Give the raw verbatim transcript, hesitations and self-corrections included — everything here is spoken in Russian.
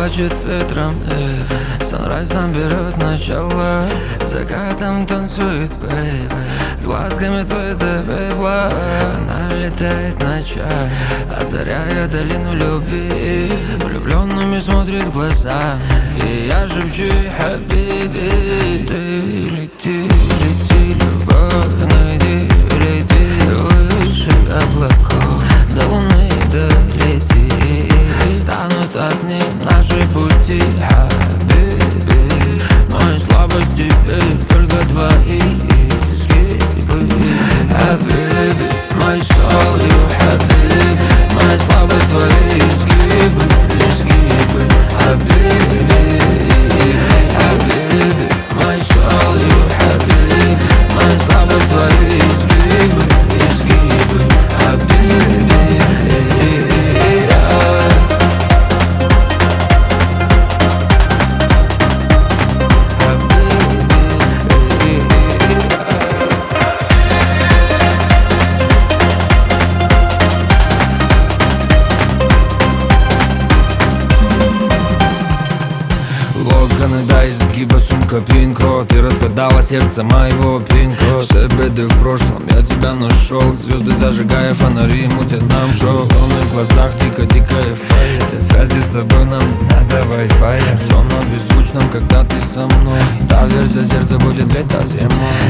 плачет с ветром, э, Санрайз нам берет начало, закатом танцует, бэйбэ, с глазками цвета пепла. Она летает ночами, озаряя долину любви, влюбленными смотрит в глаза, и я шепчу ей: хабиби, ты лети, лети, любовь, найди, лети выше облаков, до луны долети, станут одни наши пути, хабиби. Моя слабость теперь только твои изгибы, хабиби. Мой soul, you, хабиби. Моя слабость твои изгибы, изгибы, хабиби, хабиби. Мой soul, you, хабиби. Моя слабость твои изгибы, изгибы, хабиби. Локоны до изгиба, сумка пинко. Ты разгадала сердце моего пинко. Все беды в прошлом, я тебя нашел. Звезды зажигая, фонари мутят нам шоу. В темных глазах тихо-тихо эйфория. Без связи с тобой нам не надо вай-фая. Все на беззвучном, когда ты со мной. Доверься, сердце будет лето зимой.